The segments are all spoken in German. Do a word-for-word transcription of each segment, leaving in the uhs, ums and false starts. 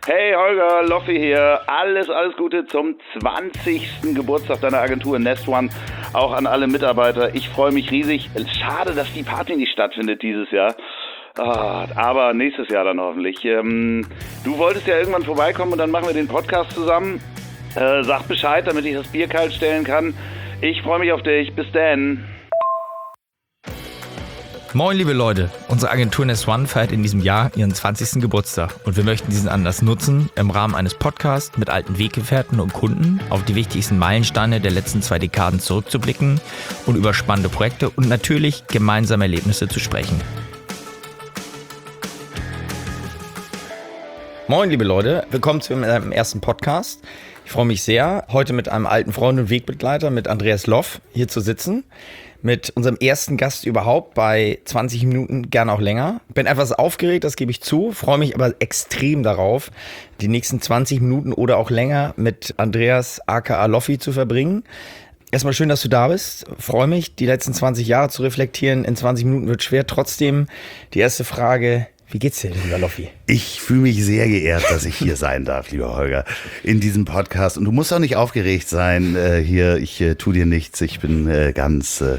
Hey Holger, Loffi hier. Alles, alles Gute zum zwanzigsten Geburtstag deiner Agentur Nest One. Auch an alle Mitarbeiter. Ich freue mich riesig. Schade, dass die Party nicht stattfindet dieses Jahr. Ah, aber nächstes Jahr dann hoffentlich. Ähm, du wolltest ja irgendwann vorbeikommen und dann machen wir den Podcast zusammen. Äh, sag Bescheid, damit ich das Bier kalt stellen kann. Ich freue mich auf dich. Bis dann. Moin liebe Leute, unsere Agentur Nest One feiert in diesem Jahr ihren zwanzigsten Geburtstag und wir möchten diesen Anlass nutzen, im Rahmen eines Podcasts mit alten Weggefährten und Kunden auf die wichtigsten Meilensteine der letzten zwei Dekaden zurückzublicken und über spannende Projekte und natürlich gemeinsame Erlebnisse zu sprechen. Moin liebe Leute, willkommen zu meinem ersten Podcast. Ich freue mich sehr, heute mit einem alten Freund und Wegbegleiter, mit Andreas Loff, hier zu sitzen. Mit unserem ersten Gast überhaupt bei zwanzig Minuten, gerne auch länger. Bin etwas aufgeregt, das gebe ich zu, freue mich aber extrem darauf, die nächsten zwanzig Minuten oder auch länger mit Andreas aka Loffi zu verbringen. Erstmal schön, dass du da bist. Freue mich, die letzten zwanzig Jahre zu reflektieren. In zwanzig Minuten wird schwer. Trotzdem die erste Frage: Wie geht's dir, lieber Loffi? Ich fühle mich sehr geehrt, dass ich hier sein darf, lieber Holger, in diesem Podcast. Und du musst auch nicht aufgeregt sein äh, hier. Ich äh, tu dir nichts. Ich bin äh, ganz äh,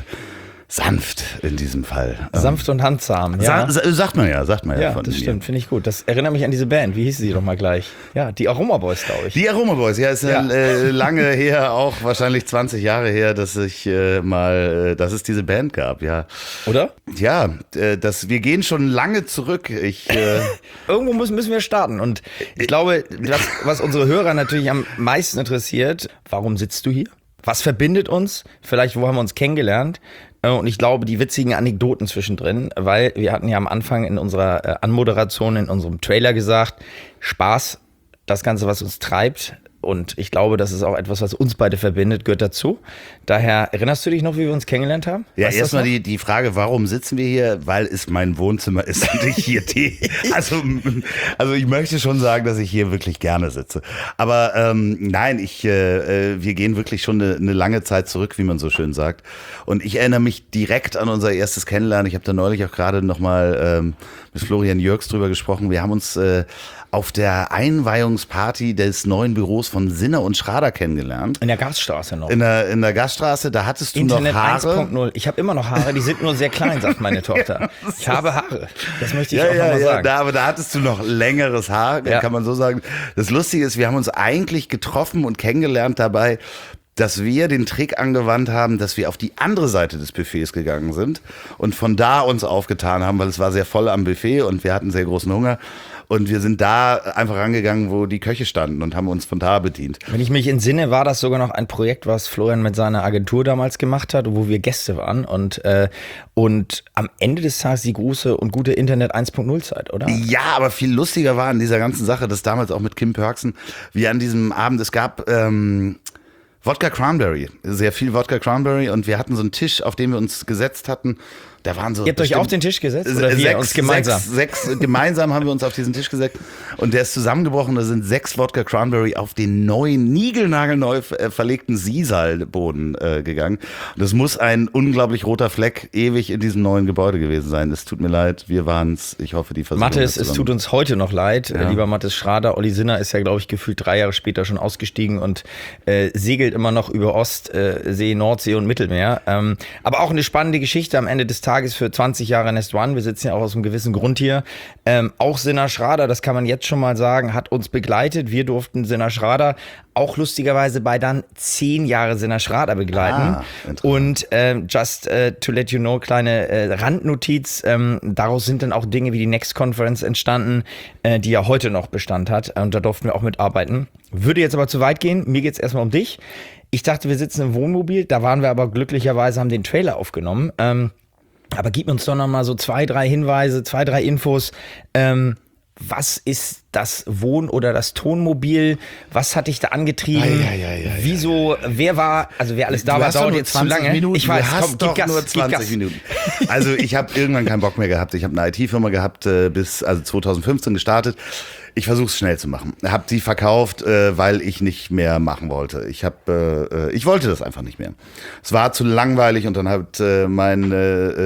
sanft in diesem Fall. Sanft und handsam, ja. Sa- sagt man ja, sagt man ja. Ja, von das mir. stimmt, finde ich gut. Das erinnert mich an diese Band. Wie hieß sie doch mal gleich? Ja, die Aroma Boys, glaube ich. Die Aroma Boys, ja, ist ja. Äh, lange her, auch wahrscheinlich zwanzig Jahre her, dass ich äh, mal, äh, dass es diese Band gab, ja. Oder? Ja, äh, das, wir gehen schon lange zurück. Ich, äh, Irgendwo müssen, müssen wir starten. Und ich glaube, das, was unsere Hörer natürlich am meisten interessiert: Warum sitzt du hier? Was verbindet uns? Vielleicht, wo haben wir uns kennengelernt? Und ich glaube, die witzigen Anekdoten zwischendrin, weil wir hatten ja am Anfang in unserer Anmoderation, in unserem Trailer gesagt, Spaß, das Ganze, was uns treibt. Und ich glaube, das ist auch etwas, was uns beide verbindet, gehört dazu. Daher, erinnerst du dich noch, wie wir uns kennengelernt haben? Ja, Weißt du erstmal das noch? die, die Frage, warum sitzen wir hier? Weil es mein Wohnzimmer ist und ich hier Tee. Also, also ich möchte schon sagen, dass ich hier wirklich gerne sitze. Aber ähm, nein, ich, äh, wir gehen wirklich schon eine, eine lange Zeit zurück, wie man so schön sagt. Und ich erinnere mich direkt an unser erstes Kennenlernen. Ich habe da neulich auch gerade nochmal ähm, mit Florian Jürgs drüber gesprochen. Wir haben uns äh, auf der Einweihungsparty des neuen Büros von Sinner und Schrader kennengelernt. In der Gaststraße noch. In der, in der Gaststraße, da hattest du Internet noch Haare. eins Punkt null. Ich habe immer noch Haare, die sind nur sehr klein, sagt meine Tochter. Ich habe Haare. Das möchte ich Ja, auch ja, nochmal ja, sagen. da, aber da hattest du noch längeres Haar, Ja. kann man so sagen. Das Lustige ist, wir haben uns eigentlich getroffen und kennengelernt dabei, dass wir den Trick angewandt haben, dass wir auf die andere Seite des Buffets gegangen sind und von da uns aufgetan haben, weil es war sehr voll am Buffet und wir hatten sehr großen Hunger. Und wir sind da einfach rangegangen, wo die Köche standen und haben uns von da bedient. Wenn ich mich entsinne, war das sogar noch ein Projekt, was Florian mit seiner Agentur damals gemacht hat, wo wir Gäste waren. Und, äh, und am Ende des Tages die große und gute Internet eins Punkt null Zeit, oder? Ja, aber viel lustiger war an dieser ganzen Sache, das damals auch mit Kim Pörksen, wie an diesem Abend, es gab ähm, Wodka Cranberry, sehr viel Wodka Cranberry und wir hatten so einen Tisch, auf dem wir uns gesetzt hatten. Da waren so Ihr habt euch auf den Tisch gesetzt? Oder wir sechs, uns gemeinsam? Sechs, sechs, gemeinsam haben wir uns auf diesen Tisch gesetzt und der ist zusammengebrochen. Da sind sechs Wodka Cranberry auf den neuen, niegelnagelneu verlegten Sisal-Boden äh, gegangen. Und das muss ein unglaublich roter Fleck ewig in diesem neuen Gebäude gewesen sein. Es tut mir leid, wir waren's. Ich hoffe, die Versuchung Mathis, es tut uns heute noch leid. Ja. Lieber Mathis Schrader, Olli Sinner ist ja, glaube ich, gefühlt drei Jahre später schon ausgestiegen und äh, segelt immer noch über Ostsee, äh, Nordsee und Mittelmeer. Ähm, aber auch eine spannende Geschichte am Ende des Tages für zwanzig Jahre Nest One. Wir sitzen ja auch aus einem gewissen Grund hier. Ähm, auch Sinner Schrader, das kann man jetzt schon mal sagen, hat uns begleitet. Wir durften Sinner Schrader auch lustigerweise bei dann zehn Jahre Sinner Schrader begleiten. Ah, und ähm, just äh, to let you know, kleine äh, Randnotiz, ähm, daraus sind dann auch Dinge wie die Next Conference entstanden, äh, die ja heute noch Bestand hat. Und da durften wir auch mitarbeiten. Würde jetzt aber zu weit gehen. Mir geht's erstmal um dich. Ich dachte, wir sitzen im Wohnmobil. Da waren wir aber glücklicherweise, haben den Trailer aufgenommen. Ähm, aber gib uns doch noch mal so zwei, drei Hinweise, zwei, drei Infos. Ähm, was ist das Wohn- oder das Tonmobil? Was hat dich da angetrieben? Ja, ja, ja, ja, Wieso, ja, ja. wer war, also wer alles da Du war, hast doch dauert nur jetzt zu lange. Minuten. Ich weiß, du hast komm, doch gib Gas, nur gib zwanzig Gas. Minuten. Also ich habe irgendwann keinen Bock mehr gehabt. Ich habe eine I T-Firma gehabt, äh, bis also zwanzig fünfzehn gestartet. Ich versuche es schnell zu machen. Habe die verkauft, äh, weil ich nicht mehr machen wollte. Ich habe, äh, ich wollte das einfach nicht mehr. Es war zu langweilig und dann hat äh, mein äh,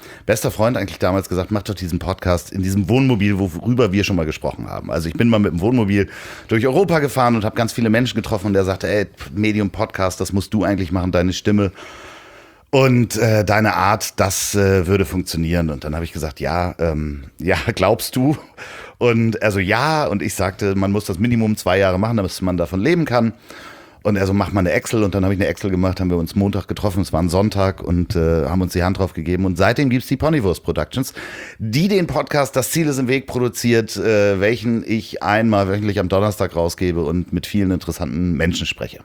bester Freund eigentlich damals gesagt, mach doch diesen Podcast in diesem Wohnmobil, worüber wir schon mal gesprochen haben. Also ich bin mal mit dem Wohnmobil durch Europa gefahren und habe ganz viele Menschen getroffen und der sagte, ey, Medium Podcast, das musst du eigentlich machen, deine Stimme und äh, deine Art, das äh, würde funktionieren. Und dann habe ich gesagt, ja, ähm, ja, glaubst du? Und er so, ja, und ich sagte, man muss das Minimum zwei Jahre machen, damit man davon leben kann. Und er so, mach mal eine Excel. Und dann habe ich eine Excel gemacht, haben wir uns Montag getroffen, es war ein Sonntag und äh, haben uns die Hand drauf gegeben. Und seitdem gibt's die Ponywurst Productions, die den Podcast Das Ziel ist im Weg produziert, äh, welchen ich einmal wöchentlich am Donnerstag rausgebe und mit vielen interessanten Menschen spreche.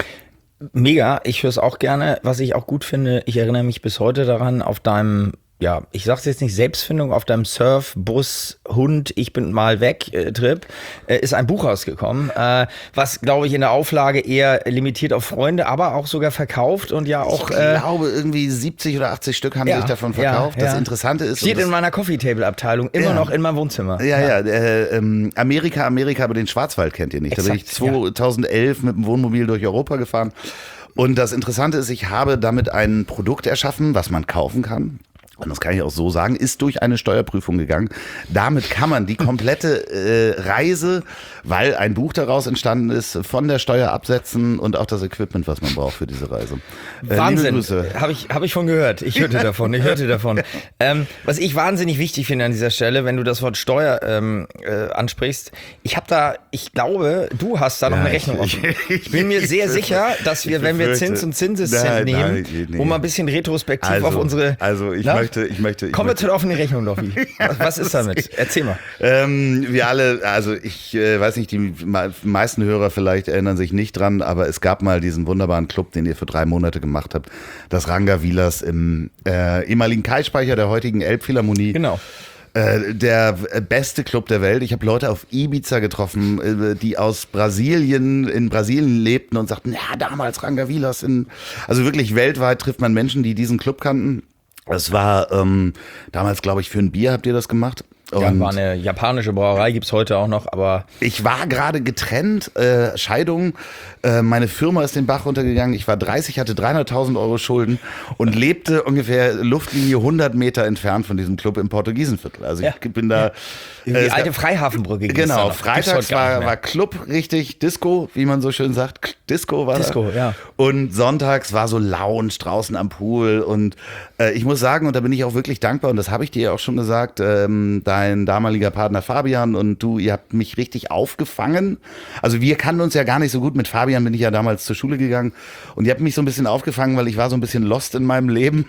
Mega, ich höre es auch gerne. Was ich auch gut finde, ich erinnere mich bis heute daran, auf deinem, ja, ich sag's jetzt nicht, Selbstfindung, auf deinem Surf, Bus, Hund, ich bin mal weg äh, Trip, äh, ist ein Buch rausgekommen, äh, was, glaube ich, in der Auflage eher limitiert auf Freunde, aber auch sogar verkauft und ja auch... Ich äh, glaube, irgendwie siebzig oder achtzig Stück haben ja, sich davon verkauft. Ja, das ja. Interessante ist... Steht das, in meiner Coffee-Table-Abteilung, immer ja. noch in meinem Wohnzimmer. Ja, ja, äh, ähm, Amerika, Amerika, aber den Schwarzwald kennt ihr nicht. Exakt, da bin ich zweitausendelf ja. mit dem Wohnmobil durch Europa gefahren. Und das Interessante ist, ich habe damit ein Produkt erschaffen, was man kaufen kann. Und das kann ich auch so sagen, ist durch eine Steuerprüfung gegangen. Damit kann man die komplette äh, Reise, weil ein Buch daraus entstanden ist, von der Steuer absetzen und auch das Equipment, was man braucht für diese Reise. Äh, Wahnsinn, habe ich, hab ich von gehört. Ich hörte davon, ich hörte davon. Ähm, was ich wahnsinnig wichtig finde an dieser Stelle, wenn du das Wort Steuer ähm, äh, ansprichst, ich habe da, ich glaube, du hast da noch Ja, eine Rechnung ich, offen. Ich, Ich bin mir sehr sicher, dass wir, wenn wir Zins und Zinseszent nehmen, nein, nee. wo man ein bisschen retrospektiv Also, auf unsere... also ich Na? möchte, ich möchte, ich Kommen wir möchte, zu der offenen Rechnung, Loffi. Was, was ist damit? Erzähl mal. Ähm, wir alle, also ich äh, weiß nicht, die me- meisten Hörer vielleicht erinnern sich nicht dran, aber es gab mal diesen wunderbaren Club, den ihr für drei Monate gemacht habt, das Ranga Vilas im äh, ehemaligen Kai-Speicher der heutigen Elbphilharmonie. Genau. Äh, der beste Club der Welt. Ich habe Leute auf Ibiza getroffen, äh, die aus Brasilien, in Brasilien lebten und sagten, ja, damals Ranga Vilas. In, also wirklich weltweit trifft man Menschen, die diesen Club kannten. Es war ähm, damals, glaube ich, für ein Bier habt ihr das gemacht. Ja, Und war eine japanische Brauerei, gibt's heute auch noch, aber... ich war gerade getrennt, äh, Scheidung, äh, meine Firma ist den Bach runtergegangen, ich war dreißig, hatte dreihunderttausend Euro Schulden und lebte ungefähr Luftlinie hundert Meter entfernt von diesem Club im Portugiesenviertel. Also ich Ja. bin da... Die äh, alte Freihafenbrücke. ging's da Genau, noch. Gibt's freitags heute gar nicht war, mehr. war Club richtig, Disco, wie man so schön sagt. K- Disco war Disco, da. ja. Und sonntags war so Lounge draußen am Pool. Und äh, ich muss sagen, und da bin ich auch wirklich dankbar, und das habe ich dir ja auch schon gesagt, ähm, dein damaliger Partner Fabian und du, ihr habt mich richtig aufgefangen. Also wir kannten uns ja gar nicht so gut. Mit Fabian bin ich ja damals zur Schule gegangen. Und ihr habt mich so ein bisschen aufgefangen, weil ich war so ein bisschen lost in meinem Leben.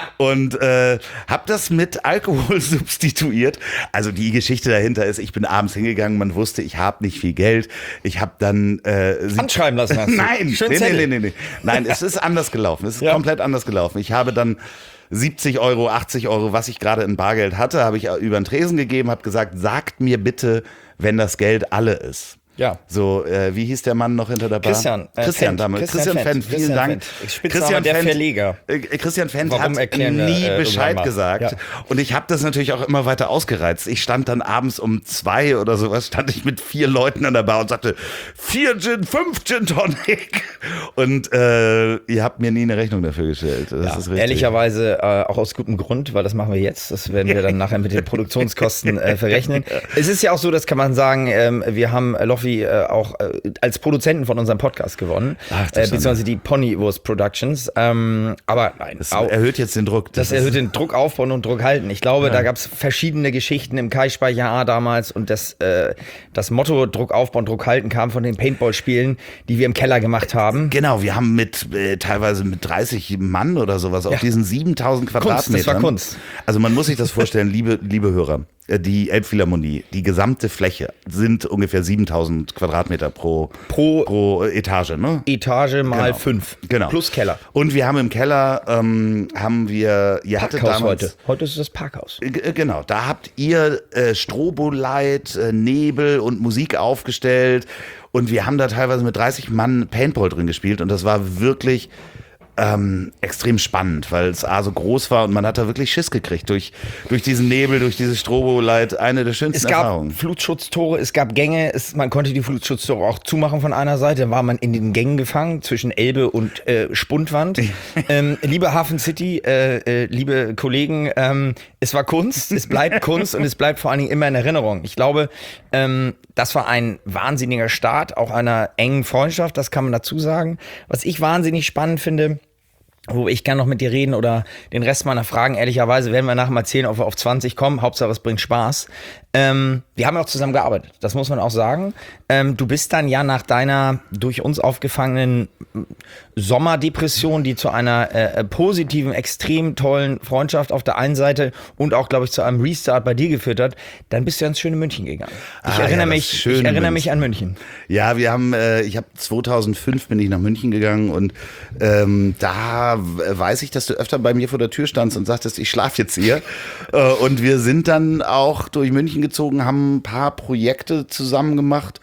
Und äh, habe das mit Alkohol substituiert. Also die Geschichte dahinter ist, ich bin abends hingegangen, man wusste, ich habe nicht viel Geld. Ich habe dann... Äh, sie- Anschreiben lassen hast du. Nein, Schön nee, Zettel. nee, nee, nee, nee. Nein, es ist anders gelaufen. Es ist Ja. komplett anders gelaufen. Ich habe dann siebzig Euro, achtzig Euro, was ich gerade in Bargeld hatte, habe ich über den Tresen gegeben, habe gesagt, sagt mir bitte, wenn das Geld alle ist. Ja. So, äh, wie hieß der Mann noch hinter der Bar? Christian, äh, Christian Fendt. damals. Christian Christian Fendt. Fendt, vielen Christian Dank. Fendt. Spitzname der Verleger. Äh, Christian Fendt Warum hat erklären wir, nie äh, Bescheid irgendwann mal. gesagt. Ja. Und ich habe das natürlich auch immer weiter ausgereizt. Ich stand dann abends um zwei oder sowas, stand ich mit vier Leuten an der Bar und sagte, vier Gin, fünf Gin Tonic. Und äh, ihr habt mir nie eine Rechnung dafür gestellt. Das Ja, ist richtig. ehrlicherweise äh, auch aus gutem Grund, weil das machen wir jetzt. Das werden wir dann nachher mit den Produktionskosten äh, verrechnen. Es ist ja auch so, das kann man sagen, ähm, wir haben äh, Loffi äh, auch äh, als Produzenten von unserem Podcast gewonnen, Ach, äh, beziehungsweise die Ponywurst Productions. Ähm, aber nein, Das au- erhöht jetzt den Druck. das ist- erhöht den Druck aufbauen und Druck halten. Ich glaube, da gab es verschiedene Geschichten im Kai-Speicher A damals und das, äh, das Motto Druck aufbauen, Druck halten kam von den Paintball-Spielen, die wir im Keller gemacht haben. Genau, wir haben mit äh, teilweise mit dreißig Mann oder sowas auf Ja. diesen siebentausend Kunst, Quadratmetern. das war Kunst. Also man muss sich das vorstellen, liebe liebe Hörer, äh, die Elbphilharmonie, die gesamte Fläche sind ungefähr siebentausend Quadratmeter pro Pro pro Etage, ne? Etage mal Genau. fünf. Genau. Plus Keller. Und wir haben im Keller ähm, haben wir, ihr hattet Parkhaus damals heute. Heute ist es das Parkhaus. G- Genau, da habt ihr äh, Strobolight, äh, Nebel und Musik aufgestellt und wir haben da teilweise mit dreißig Mann Paintball drin gespielt und das war wirklich ähm, extrem spannend, weil es A so groß war und man hat da wirklich Schiss gekriegt durch, durch diesen Nebel, durch dieses Strobolight, eine der schönsten Es gab Erfahrungen. Flutschutztore, es gab Gänge, es, man konnte die Flutschutztore auch zumachen von einer Seite, dann war man in den Gängen gefangen zwischen Elbe und äh, Spundwand. ähm, liebe Hafen City, äh, äh, liebe Kollegen, ähm, es war Kunst, es bleibt Kunst und es bleibt vor allen Dingen immer in Erinnerung. Ich glaube, ähm, das war ein wahnsinniger Start, auch einer engen Freundschaft, das kann man dazu sagen. Was ich wahnsinnig spannend finde, wo ich gerne noch mit dir reden oder den Rest meiner Fragen, ehrlicherweise werden wir nachher mal erzählen, ob wir auf zwanzig kommen, Hauptsache es bringt Spaß. Ähm, wir haben ja auch zusammen gearbeitet, das muss man auch sagen. Ähm, du bist dann ja nach deiner durch uns aufgefangenen Sommerdepression, die zu einer äh, positiven, extrem tollen Freundschaft auf der einen Seite und auch, glaube ich, zu einem Restart bei dir geführt hat, dann bist du ja ins schöne München gegangen. Ich Ah, erinnere ja, das mich, ich schöne erinnere München. mich an München. Ja, wir haben, äh, ich habe zweitausendfünf bin ich nach München gegangen und ähm, da weiß ich, dass du öfter bei mir vor der Tür standst und sagtest, ich schlafe jetzt hier. äh, und wir sind dann auch durch München gezogen, haben ein paar Projekte zusammen gemacht.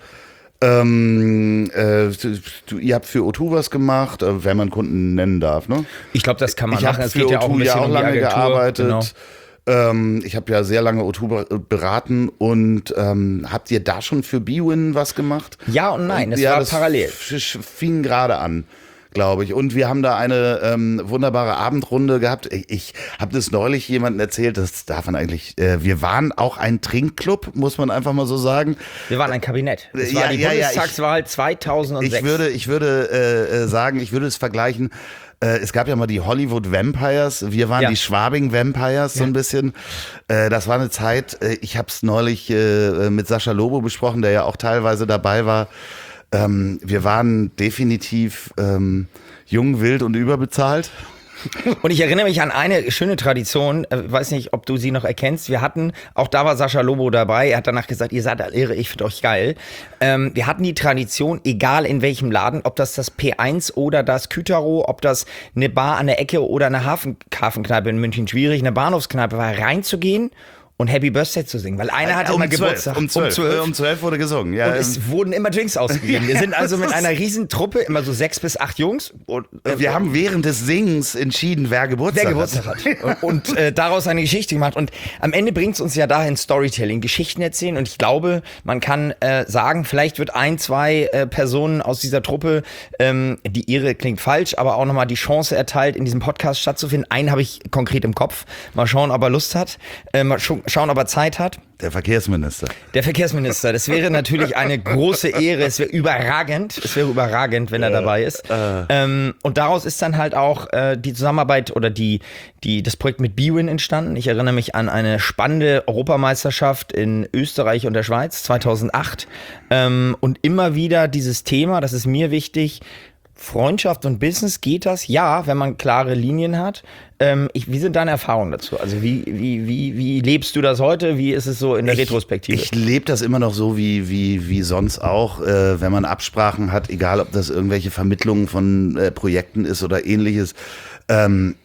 Ähm, äh, du, ihr habt für O zwei was gemacht, äh, wenn man Kunden nennen darf, ne? Ich glaube, das kann man Ich machen. habe Es für geht O ja auch ein zwei bisschen ja auch um die lange Agentur. gearbeitet. Genau. Ähm, ich habe ja sehr lange O zwei beraten und ähm, habt ihr da schon für B-Win was gemacht? Ja und nein, es ja, war das parallel. f- fing gerade an, glaube ich. Und wir haben da eine ähm, wunderbare Abendrunde gehabt. Ich, ich habe das neulich jemandem erzählt, das darf man eigentlich, äh, wir waren auch ein Trinkclub, muss man einfach mal so sagen. Wir waren ein Kabinett. Es war Ja, die ja, ja, ich- Bundestagswahl zweitausendsechs. Ich würde, ich würde äh, äh, sagen, ich würde es vergleichen. Äh, es gab ja mal die Hollywood Vampires. Wir waren Ja. die Schwabing Vampires so ein bisschen. Äh, das war eine Zeit. Äh, ich habe es neulich äh, mit Sascha Lobo besprochen, der ja auch teilweise dabei war. Ähm, wir waren definitiv ähm, jung, wild und überbezahlt. Und ich erinnere mich an eine schöne Tradition, äh, weiß nicht, ob du sie noch erkennst. Wir hatten, auch da war Sascha Lobo dabei, er hat danach gesagt, ihr seid alle irre, ich finde euch geil. Ähm, wir hatten die Tradition, egal in welchem Laden, ob das das P eins oder das Kütaro, ob das eine Bar an der Ecke oder eine Hafen, Hafenkneipe in München, schwierig, eine Bahnhofskneipe war, reinzugehen und Happy Birthday zu singen, weil einer hatte um immer zwölf, Geburtstag. Um zwölf, um zwölf. Um zwölf wurde gesungen. Ja, Und es wurden immer Drinks ausgegeben. Wir sind also mit das ist- einer riesen Truppe, immer so sechs bis acht Jungs. Und, äh, wir haben während des Singens entschieden, wer Geburtstag, wer Geburtstag hat. Und, und äh, daraus eine Geschichte gemacht. Und am Ende bringt es uns ja dahin Storytelling, Geschichten erzählen. Und ich glaube, man kann äh, sagen, vielleicht wird ein, zwei äh, Personen aus dieser Truppe, ähm, die ihre klingt falsch, aber auch nochmal die Chance erteilt, in diesem Podcast stattzufinden. Einen habe ich konkret im Kopf. Mal schauen, ob er Lust hat. Äh, mal scha- schauen, ob er Zeit hat. Der Verkehrsminister. Der Verkehrsminister, das wäre natürlich eine große Ehre, es wäre überragend, es wäre überragend, wenn er dabei ist. Äh. Ähm, und daraus ist dann halt auch äh, die Zusammenarbeit oder die, die, das Projekt mit B-Win entstanden. Ich erinnere mich an eine spannende Europameisterschaft in Österreich und der Schweiz zweitausendacht. Ähm, und immer wieder dieses Thema, das ist mir wichtig, Freundschaft und Business, geht das? Ja, wenn man klare Linien hat. Ähm, ich, wie sind deine Erfahrungen dazu? Also wie, wie, wie, wie lebst du das heute? Wie ist es so in der Ich- Retrospektive? Ich lebe das immer noch so wie, wie, wie sonst auch, äh, wenn man Absprachen hat, egal ob das irgendwelche Vermittlungen von äh, Projekten ist oder ähnliches. Ähm,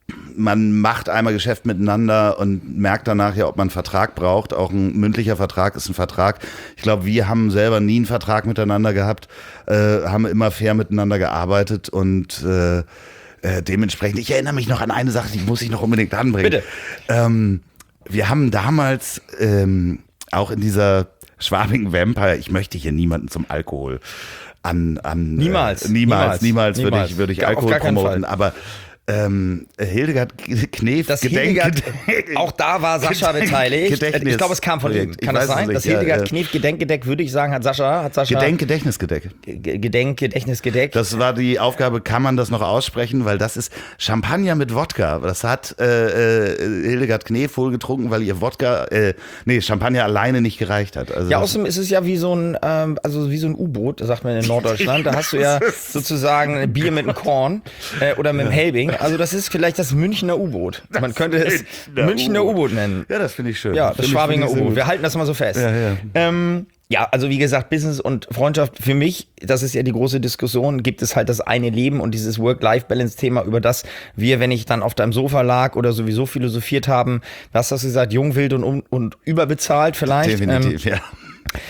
man macht einmal Geschäft miteinander und merkt danach ja, ob man einen Vertrag braucht. Auch ein mündlicher Vertrag ist ein Vertrag. Ich glaube, wir haben selber nie einen Vertrag miteinander gehabt, äh, haben immer fair miteinander gearbeitet und äh, äh, dementsprechend, ich erinnere mich noch an eine Sache, die muss ich noch unbedingt anbringen. Bitte. Ähm, wir haben damals ähm, auch in dieser Schwabing Vampire, ich möchte hier niemanden zum Alkohol an, an Niemals. äh, niemals, Niemals. niemals würde Niemals. ich, würde ich Ja, auf Alkohol gar keinen promoten, Fall. aber ähm, Hildegard Knef, Das Gedenk, Hildegard, auch da war Sascha Gedenk- beteiligt. Gedächtnis- Ich glaube, es kam von ihm. Projekt. Kann Ich das weiß es sein? nicht, Das ja, Hildegard ja. Knef Gedenkgedeck, würde ich sagen, hat Sascha, hat Sascha Gedenk, Gedächtnisgedeck. G- Gedenk, Gedächtnisgedeck. Das war die Aufgabe, kann man das noch aussprechen, weil das ist Champagner mit Wodka. Das hat äh, äh, Hildegard Knef wohl getrunken, weil ihr Wodka, äh, nee, Champagner alleine nicht gereicht hat. Also Ja, das- außerdem ist es ja wie so ein, ähm, also wie so ein U-Boot, sagt man in Norddeutschland. Da hast du ja sozusagen ein Bier mit einem Korn äh, oder mit einem Helbing. Also das ist vielleicht das Münchner U-Boot. Man könnte es Münchner Münchner U-Boot. U-Boot nennen. Ja, das finde ich schön. Ja, das Finde ich- Schwabinger finde ich sehr U-Boot. gut. Wir halten das mal so fest. Ja, ja. Ähm, ja, also wie gesagt, Business und Freundschaft für mich, das ist ja die große Diskussion, gibt es halt das eine Leben und dieses Work-Life-Balance-Thema, über das wir, wenn ich dann auf deinem Sofa lag oder sowieso philosophiert haben, was hast du gesagt, jung, wild und, un- und überbezahlt vielleicht. Definitiv, Ähm, ja.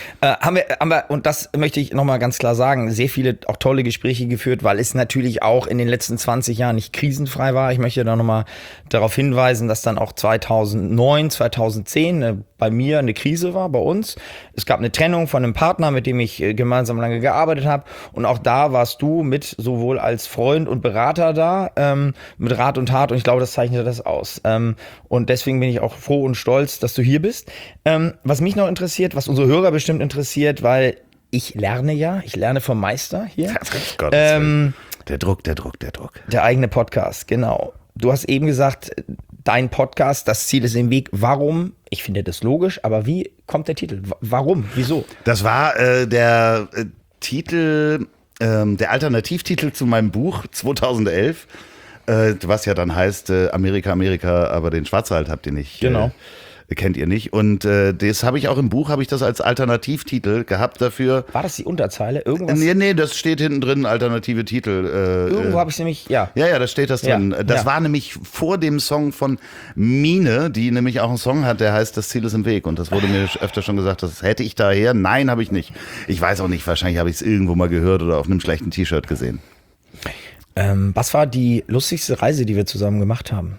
Äh, haben wir, haben wir, und das möchte ich nochmal ganz klar sagen, sehr viele auch tolle Gespräche geführt, weil es natürlich auch in den letzten zwanzig Jahren nicht krisenfrei war. Ich möchte da nochmal darauf hinweisen, dass dann auch zweitausendneun, zweitausendzehn äh, bei mir eine Krise war, bei uns. Es gab eine Trennung von einem Partner, mit dem ich äh, gemeinsam lange gearbeitet habe. Und auch da warst du mit sowohl als Freund und Berater da, ähm, mit Rat und Tat. Und ich glaube, das zeichnet das aus. Ähm, und deswegen bin ich auch froh und stolz, dass du hier bist. Ähm, was mich noch interessiert, was unsere Hörer bestimmt interessiert, weil ich lerne ja, ich lerne vom Meister hier. Gott, Ähm, der Druck, der Druck, der Druck. der eigene Podcast, genau. Du hast eben gesagt, dein Podcast, das Ziel ist im Weg. Warum? Ich finde das logisch, aber wie kommt der Titel? W- Warum? Wieso? Das war äh, der äh, Titel, ähm, der Alternativtitel zu meinem Buch zweitausendelf, äh, was ja dann heißt äh, Amerika, Amerika, aber den Schwarzwald habt ihr nicht. Genau. Äh, kennt ihr nicht. Und äh, das habe ich auch im Buch, habe ich das als Alternativtitel gehabt dafür. War das die Unterzeile? Irgendwas? Nee, nee, das steht hinten drin, alternative Titel. Äh, Irgendwo äh, habe ich es nämlich, ja. Ja, ja, da steht das Ja, drin. Das ja. war nämlich vor dem Song von Mine, die nämlich auch einen Song hat, der heißt Das Ziel ist im Weg. Und das wurde mir öfter schon gesagt, das hätte ich daher. Nein, habe ich nicht. Ich weiß auch nicht, wahrscheinlich habe ich es irgendwo mal gehört oder auf einem schlechten T-Shirt gesehen. Ähm, was war die lustigste Reise, die wir zusammen gemacht haben?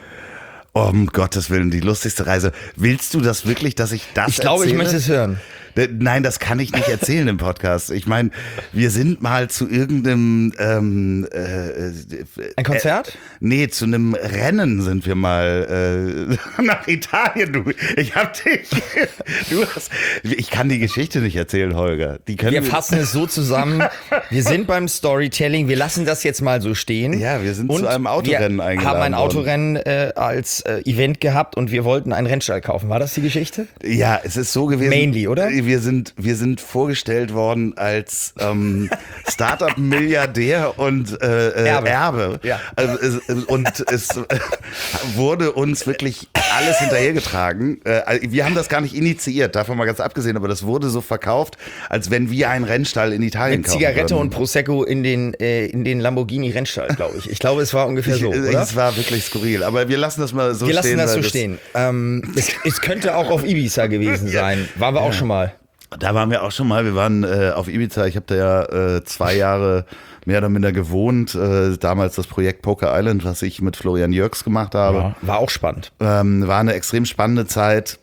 Um Gottes Willen, die lustigste Reise. Willst du das wirklich, dass ich das Ich glaube, ich erzähle? möchte es hören. D- Nein, das kann ich nicht erzählen im Podcast. Ich meine, wir sind mal zu irgendeinem ähm, äh, Ein Konzert? Äh, nee, zu einem Rennen sind wir mal äh, nach Italien. Du, ich hab dich. Du hast. Ich kann die Geschichte nicht erzählen, Holger. Die können Wir fassen es so zusammen. Wir sind beim Storytelling. Wir lassen das jetzt mal so stehen. Ja, wir sind und zu einem Autorennen wir eingeladen haben ein worden. Autorennen äh, als äh, Event gehabt und wir wollten einen Rennstall kaufen. War das die Geschichte? Ja, es ist so gewesen. Mainly, oder? Wir sind, wir sind vorgestellt worden als ähm, Startup-Milliardär und äh, äh, Erbe. Erbe. Ja. Also, es, und es äh, wurde uns wirklich alles hinterhergetragen. Äh, wir haben das gar nicht initiiert, davon mal ganz abgesehen, aber das wurde so verkauft, als wenn wir einen Rennstall in Italien Mit kaufen Zigarette würden. und Prosecco in den, äh, in den Lamborghini Rennstall, glaube ich. Ich glaube, es war ungefähr so, Ich- oder? Es war wirklich skurril, aber wir lassen das mal so Wir stehen. lassen das weil so stehen. Ähm, es, es könnte auch auf Ibiza gewesen sein. Waren wir auch schon mal. Da waren wir auch schon mal. Wir waren äh, auf Ibiza. Ich habe da ja äh, zwei Jahre mehr oder minder gewohnt. Äh, damals das Projekt Poker Island, was ich mit Florian Jörgs gemacht habe. Ja, war auch spannend. Ähm, war eine extrem spannende Zeit.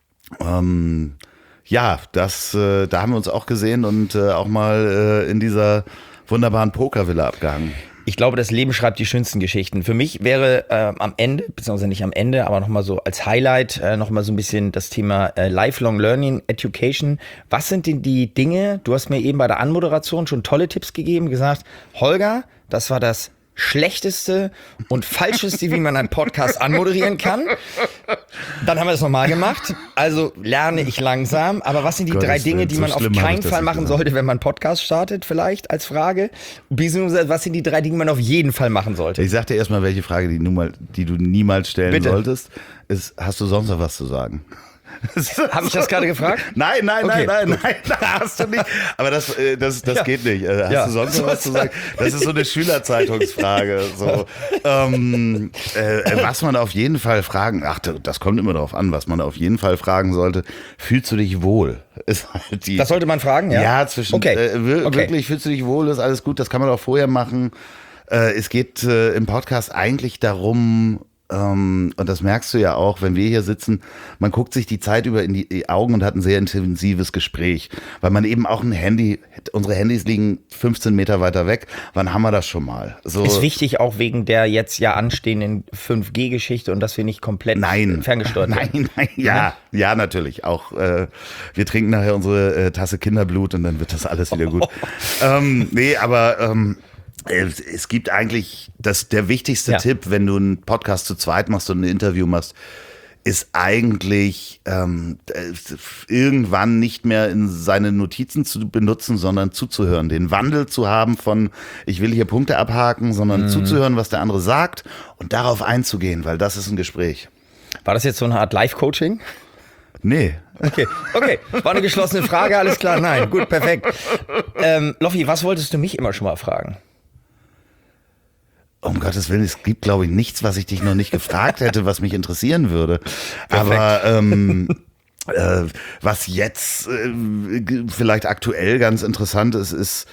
Ähm, ja, das, äh, da haben wir uns auch gesehen und äh, auch mal äh, in dieser wunderbaren Pokervilla abgehangen. Ich glaube, das Leben schreibt die schönsten Geschichten. Für mich wäre äh, am Ende, beziehungsweise nicht am Ende, aber nochmal so als Highlight, äh, nochmal so ein bisschen das Thema äh, Lifelong Learning, Education. Was sind denn die Dinge, du hast mir eben bei der Anmoderation schon tolle Tipps gegeben, gesagt, Holger, das war das Schlechteste und Falscheste, wie man einen Podcast anmoderieren kann. Dann haben wir das nochmal gemacht. Also lerne ich langsam. Aber was sind die Gottes drei Dinge, Willen, die so man auf schlimm hab ich keinen das Fall nicht machen gemacht. sollte, wenn man einen Podcast startet, vielleicht als Frage? Beziehungsweise, was sind die drei Dinge, die man auf jeden Fall machen sollte? Ich sag dir erstmal, welche Frage, die, nun mal, die du niemals stellen Bitte. solltest, ist, hast du sonst noch was zu sagen? Habe ich das gerade gefragt? Nein, nein, Okay, nein, nein, nein, hast du nicht. Aber das, äh, das, das Ja. geht nicht. Äh, Hast Ja. du sonst noch was zu sagen? Das ist so eine Schülerzeitungsfrage. So. Ähm, äh, was man auf jeden Fall fragen, ach, das kommt immer darauf an, was man auf jeden Fall fragen sollte, fühlst du dich wohl? Ist halt die, Das sollte man fragen, ja? ja, zwischen, Okay. äh, wir- Okay. wirklich, fühlst du dich wohl, ist alles gut, das kann man auch vorher machen. Äh, es geht äh, im Podcast eigentlich darum, ähm, und das merkst du ja auch, wenn wir hier sitzen, man guckt sich die Zeit über in die Augen und hat ein sehr intensives Gespräch, weil man eben auch ein Handy, unsere Handys liegen fünfzehn Meter weiter weg, wann haben wir das schon mal? So, Ist wichtig auch wegen der jetzt ja anstehenden fünf G Geschichte und dass wir nicht komplett Nein, ferngesteuert werden. nein, nein, ja, ja, natürlich. Auch äh, wir trinken nachher unsere äh, Tasse Kinderblut und dann wird das alles wieder gut. ähm, nee, aber ähm, es, es gibt eigentlich das der wichtigste Ja. Tipp, wenn du einen Podcast zu zweit machst und ein Interview machst, ist eigentlich ähm, äh, irgendwann nicht mehr in seine Notizen zu benutzen, sondern zuzuhören, den Wandel zu haben von ich will hier Punkte abhaken, sondern zuzuhören, was der andere sagt und darauf einzugehen, weil das ist ein Gespräch. War das jetzt so eine Art Live-Coaching? Nee. Okay, okay. War eine geschlossene Frage, alles klar. Nein, gut, perfekt. Ähm, Loffi, was wolltest du mich immer schon mal fragen? Um Gottes Willen, es gibt, glaube ich, nichts, was ich dich noch nicht gefragt hätte, was mich interessieren würde. Aber ähm, Äh, was jetzt äh, vielleicht aktuell ganz interessant ist, ist,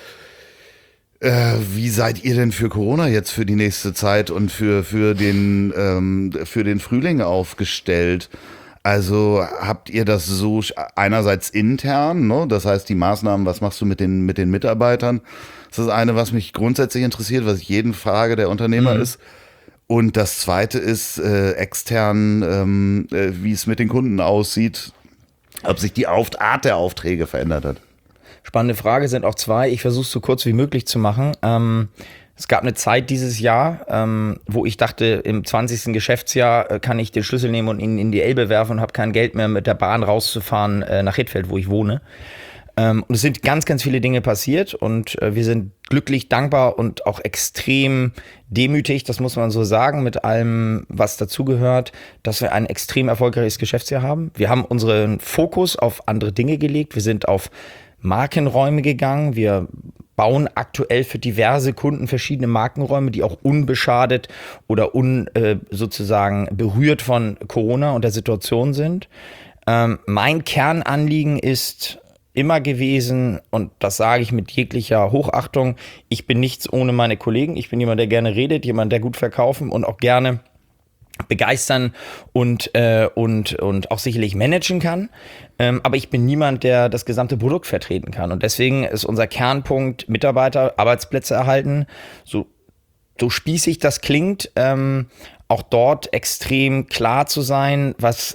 äh, wie seid ihr denn für Corona jetzt für die nächste Zeit und für, für, den, ähm, für den Frühling aufgestellt? Also habt ihr das so einerseits intern, ne? Das heißt die Maßnahmen, was machst du mit den, mit den Mitarbeitern? Das ist das eine, was mich grundsätzlich interessiert, was ich jeden frage, der Unternehmer mhm. ist. Und das zweite ist äh, extern, ähm, äh, wie es mit den Kunden aussieht, ob sich die Auf- Art der Aufträge verändert hat. Spannende Frage, sind auch zwei. Ich versuche es so kurz wie möglich zu machen. Ähm, es gab eine Zeit dieses Jahr, ähm, wo ich dachte, im zwanzigsten Geschäftsjahr äh, kann ich den Schlüssel nehmen und ihn in die Elbe werfen und habe kein Geld mehr, mit der Bahn rauszufahren äh, nach Hittfeld, wo ich wohne. Ähm, und es sind ganz, ganz viele Dinge passiert und äh, wir sind glücklich, dankbar und auch extrem demütig, das muss man so sagen, mit allem, was dazugehört, dass wir ein extrem erfolgreiches Geschäftsjahr haben. Wir haben unseren Fokus auf andere Dinge gelegt. Wir sind auf Markenräume gegangen. Wir bauen aktuell für diverse Kunden verschiedene Markenräume, die auch unbeschadet oder un, äh, sozusagen berührt von Corona und der Situation sind. Ähm, mein Kernanliegen ist immer gewesen, und das sage ich mit jeglicher Hochachtung, ich bin nichts ohne meine Kollegen. Ich bin jemand, der gerne redet, jemand, der gut verkaufen und auch gerne begeistern und, äh, und, und auch sicherlich managen kann. Ähm, aber ich bin niemand, der das gesamte Produkt vertreten kann. Und deswegen ist unser Kernpunkt Mitarbeiter, Arbeitsplätze erhalten. So, so spießig das klingt, ähm, auch dort extrem klar zu sein, was,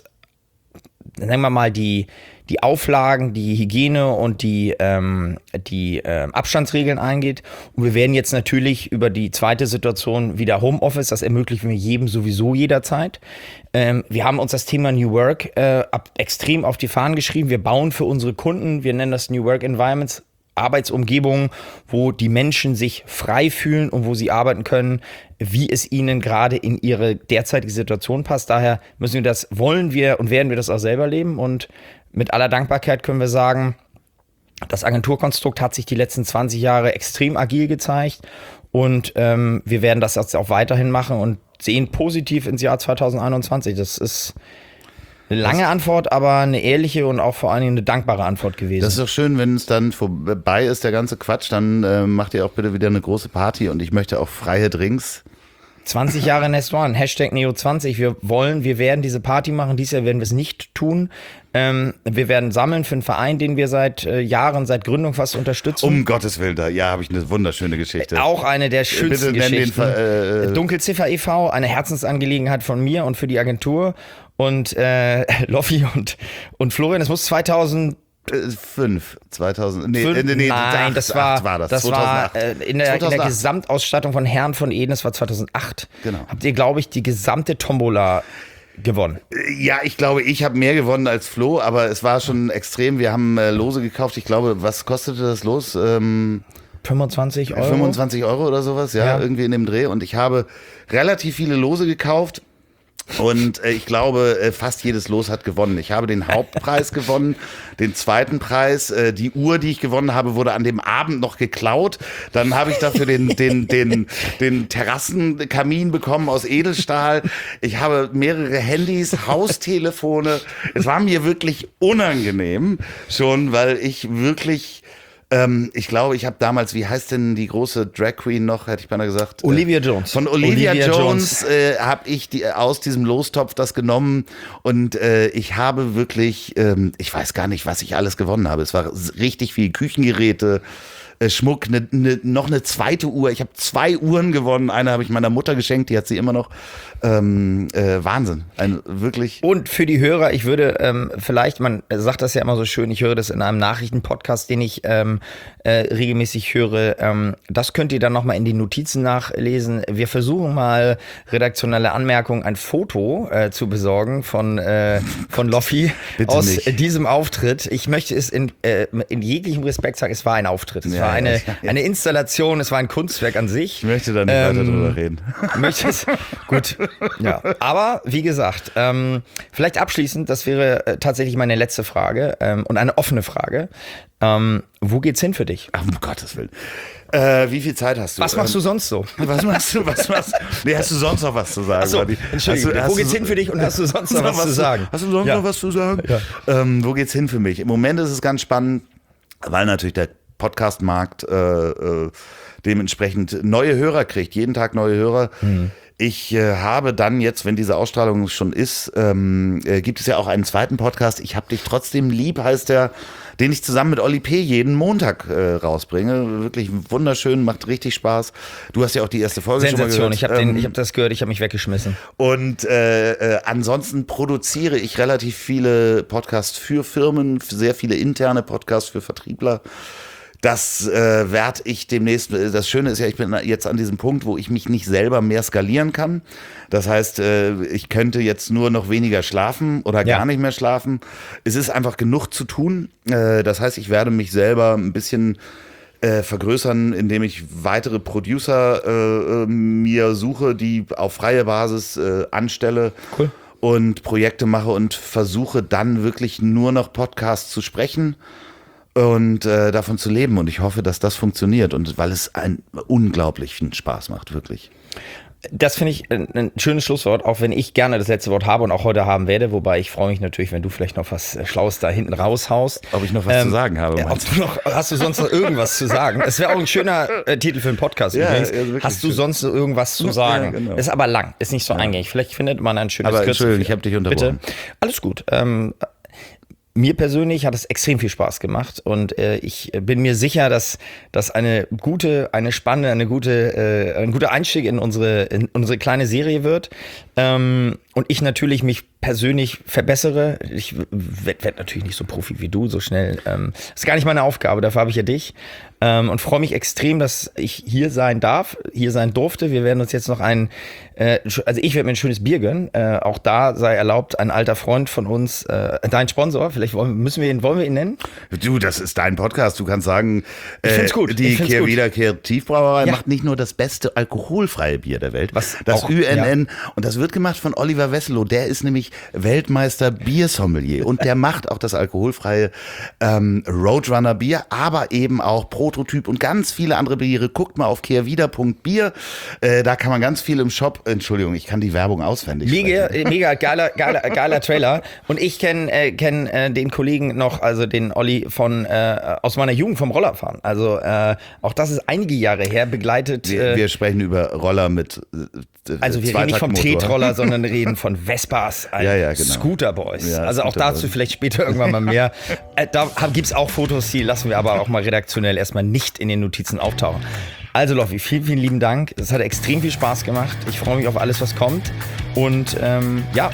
sagen wir mal, die die Auflagen, die Hygiene und die, ähm, die ähm, Abstandsregeln eingeht. Und wir werden jetzt natürlich über die zweite Situation wieder Homeoffice, das ermöglichen wir jedem sowieso jederzeit. Ähm, wir haben uns das Thema New Work äh, ab, extrem auf die Fahnen geschrieben. Wir bauen für unsere Kunden, wir nennen das New Work Environments, Arbeitsumgebungen, wo die Menschen sich frei fühlen und wo sie arbeiten können, wie es ihnen gerade in ihre derzeitige Situation passt. Daher müssen wir das, wollen wir und werden wir das auch selber leben. Und mit aller Dankbarkeit können wir sagen, das Agenturkonstrukt hat sich die letzten zwanzig Jahre extrem agil gezeigt und ähm, wir werden das jetzt auch weiterhin machen und sehen positiv ins Jahr zwanzig einundzwanzig. Das ist eine lange Antwort, aber eine ehrliche und auch vor allen Dingen eine dankbare Antwort gewesen. Das ist doch schön, wenn es dann vorbei ist, der ganze Quatsch, dann äh, macht ihr auch bitte wieder eine große Party und ich möchte auch freie Drinks. zwanzig Jahre Nest One, Hashtag Neo zwanzig. Wir wollen, wir werden diese Party machen. Dieses Jahr werden wir es nicht tun. Ähm, wir werden sammeln für einen Verein, den wir seit äh, Jahren, seit Gründung fast unterstützen. Um Gottes Willen, da ja, habe ich eine wunderschöne Geschichte. Auch eine der schönsten Bitte nenn Geschichten. Den, äh, Dunkelziffer e V, eine Herzensangelegenheit von mir und für die Agentur. Und äh, Loffi und, und Florian, es muss zweitausend Fünf, zweitausend, nee, Fünf, nee, nee, nein, acht, das war, acht war das, das war äh, in, der, in der zweitausendacht. Gesamtausstattung von Herrn von Eden, das war zweitausendacht. Genau. Habt ihr, glaube ich, die gesamte Tombola gewonnen? Ja, ich glaube, ich habe mehr gewonnen als Flo, aber es war schon extrem. Wir haben äh, Lose gekauft. Ich glaube, was kostete das Los? Ähm, fünfundzwanzig Euro? fünfundzwanzig Euro oder sowas, ja, Ja. irgendwie in dem Dreh. Und ich habe relativ viele Lose gekauft. Und äh, ich glaube, äh, fast jedes Los hat gewonnen. Ich habe den Hauptpreis gewonnen, den zweiten Preis. Äh, die Uhr, die ich gewonnen habe, wurde an dem Abend noch geklaut. Dann habe ich dafür den, den, den, den Terrassenkamin bekommen aus Edelstahl. Ich habe mehrere Handys, Haustelefone. Es war mir wirklich unangenehm schon, weil ich wirklich... Ähm, ich glaube, ich habe damals, wie heißt denn die große Drag Queen noch, hätte ich beinahe gesagt. Olivia Jones. Von Olivia, Olivia Jones, Jones. Äh, habe ich die, aus diesem Lostopf das genommen und äh, ich habe wirklich, ähm, ich weiß gar nicht, was ich alles gewonnen habe. Es war richtig viel Küchengeräte, äh, Schmuck, ne, ne, noch eine zweite Uhr. Ich habe zwei Uhren gewonnen. Eine habe ich meiner Mutter geschenkt, die hat sie immer noch. Ähm, äh, Wahnsinn, ein, wirklich. Und für die Hörer, ich würde ähm, vielleicht, man sagt das ja immer so schön, ich höre das in einem Nachrichtenpodcast, den ich ähm, äh, regelmäßig höre, ähm, das könnt ihr dann nochmal in die Notizen nachlesen. Wir versuchen mal, redaktionelle Anmerkungen, ein Foto äh, zu besorgen von, äh, von Loffi aus nicht. diesem Auftritt. Ich möchte es in, äh, in jeglichem Respekt sagen, es war ein Auftritt. Es Ja, war ja, eine, ja, ja. eine Installation, es war ein Kunstwerk an sich. Ich möchte da nicht Ähm, weiter drüber reden. Möchtest? Gut, ja. Aber wie gesagt, ähm, vielleicht abschließend, das wäre äh, tatsächlich meine letzte Frage ähm, und eine offene Frage. Ähm, wo geht's hin für dich? Ach, um Gottes Willen. Äh, wie viel Zeit hast du? Was machst Ähm, du sonst so? Was machst du? Was machst Nee, hast du sonst noch was zu sagen? Achso, Buddy? Entschuldigung, Hast du- wo hast geht's du- hin für dich und hast du sonst noch was, was zu sagen? Hast du sonst Ja. noch was zu sagen? Ja. Ähm, wo geht's hin für mich? Im Moment ist es ganz spannend, weil natürlich der Podcast-Markt äh, äh, dementsprechend neue Hörer kriegt, jeden Tag neue Hörer. Mhm. Ich äh, habe dann jetzt, wenn diese Ausstrahlung schon ist, ähm, äh, gibt es ja auch einen zweiten Podcast. Ich hab dich trotzdem lieb, heißt der, den ich zusammen mit Olli P. jeden Montag äh, rausbringe. Wirklich wunderschön, macht richtig Spaß. Du hast ja auch die erste Folge Sensation, schon mal gehört. ich habe Ähm, hab das gehört, ich habe mich weggeschmissen. und äh, äh, ansonsten produziere ich relativ viele Podcasts für Firmen, sehr viele interne Podcasts für Vertriebler. Das äh, werde ich demnächst, das Schöne ist ja, ich bin jetzt an diesem Punkt, wo ich mich nicht selber mehr skalieren kann. Das heißt, äh, ich könnte jetzt nur noch weniger schlafen oder Ja. gar nicht mehr schlafen. Es ist einfach genug zu tun. Äh, das heißt, ich werde mich selber ein bisschen äh, vergrößern, indem ich weitere Producer äh, äh, mir suche, die auf freie Basis äh, anstelle. Cool. Und Projekte mache und versuche dann wirklich nur noch Podcasts zu sprechen und äh, davon zu leben. Und ich hoffe, dass das funktioniert und weil es einen unglaublichen Spaß macht, wirklich. Das finde ich ein, ein schönes Schlusswort, auch wenn ich gerne das letzte Wort habe und auch heute haben werde, wobei ich freue mich natürlich, wenn du vielleicht noch was Schlaues da hinten raushaust. Ob ich noch was zu sagen habe, äh, ob meinst du noch, hast du sonst noch irgendwas zu sagen? Das wäre auch ein schöner äh, Titel für einen Podcast Ja, übrigens. ja, wirklich Hast du schön. sonst noch irgendwas zu Ja, sagen? genau. Ist aber lang, ist nicht so eingängig. Vielleicht findet man ein schönes Aber Kürzel Entschuldigung, für. ich habe dich unterbrochen. Bitte. Alles gut. Ähm, Mir persönlich hat es extrem viel Spaß gemacht und äh, ich bin mir sicher, dass das eine gute, eine spannende, eine gute, äh, ein guter Einstieg in unsere in unsere kleine Serie wird. Ähm, und ich natürlich mich persönlich verbessere. Ich werde werd natürlich nicht so Profi wie du, so schnell. Ähm, das ist gar nicht meine Aufgabe, dafür habe ich ja dich. Ähm, und freue mich extrem, dass ich hier sein darf, hier sein durfte. Wir werden uns jetzt noch ein, äh, also ich werde mir ein schönes Bier gönnen. Äh, auch da sei erlaubt, ein alter Freund von uns, äh, dein Sponsor, vielleicht wollen, müssen wir ihn, wollen wir ihn nennen? Du, das ist dein Podcast. Du kannst sagen, Ich find's gut. die Ich find's gut. Kehrwieder Kreativbrauerei Ja. macht nicht nur das beste alkoholfreie Bier der Welt, Was das auch- Ü N N. Und das wird gemacht von Oliver Wesselow. Der ist nämlich Weltmeister Biersommelier. Und der macht auch das alkoholfreie ähm, Roadrunner Bier, aber eben auch Prototyp und ganz viele andere Biere. Guckt mal auf kehrwieder punkt bier. Äh, da kann man ganz viel im Shop, Entschuldigung, ich kann die Werbung auswendig Mega, sprechen. mega geiler, geiler, geiler Trailer. Und ich kenne äh, kenn, äh, den Kollegen noch, also den Olli von äh, aus meiner Jugend vom Rollerfahren. Also äh, auch das ist einige Jahre her, begleitet. Wir, Äh, wir sprechen über Roller mit äh, also wir reden nicht vom Zweitaktmotor. Tretroller, sondern reden von Vespas, ein Ja, ja, genau. Scooter Boys. Ja, also auch Scooter dazu Boys. vielleicht später irgendwann mal mehr. äh, da gibt es auch Fotos, die lassen wir aber auch mal redaktionell erstmal nicht in den Notizen auftauchen. Also Loffi, vielen, vielen lieben Dank. Es hat extrem viel Spaß gemacht. Ich freue mich auf alles, was kommt. Und ähm, ja,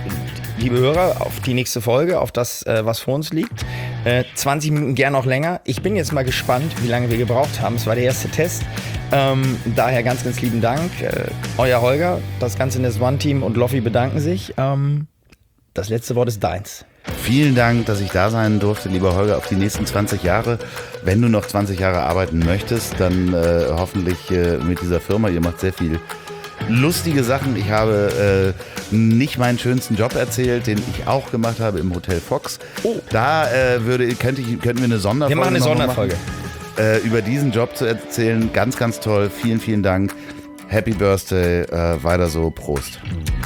liebe Hörer, auf die nächste Folge, auf das, äh, was vor uns liegt. Äh, zwanzig Minuten, gern noch länger. Ich bin jetzt mal gespannt, wie lange wir gebraucht haben. Es war der erste Test. Ähm, daher ganz, ganz lieben Dank. Äh, euer Holger, das ganze N S One-Team und Loffi bedanken sich. Ähm, das letzte Wort ist deins. Vielen Dank, dass ich da sein durfte, lieber Holger, auf die nächsten zwanzig Jahre. Wenn du noch zwanzig Jahre arbeiten möchtest, dann äh, hoffentlich äh, mit dieser Firma. Ihr macht sehr viel lustige Sachen. Ich habe äh, nicht meinen schönsten Job erzählt, den ich auch gemacht habe im Hotel Fox. Oh. Da äh, würde, könnte ich, könnten wir eine Sonderfolge Wir machen eine noch mal Sonderfolge. Machen, äh, über diesen Job zu erzählen. Ganz, ganz toll. Vielen, vielen Dank. Happy Birthday. Äh, weiter so. Prost.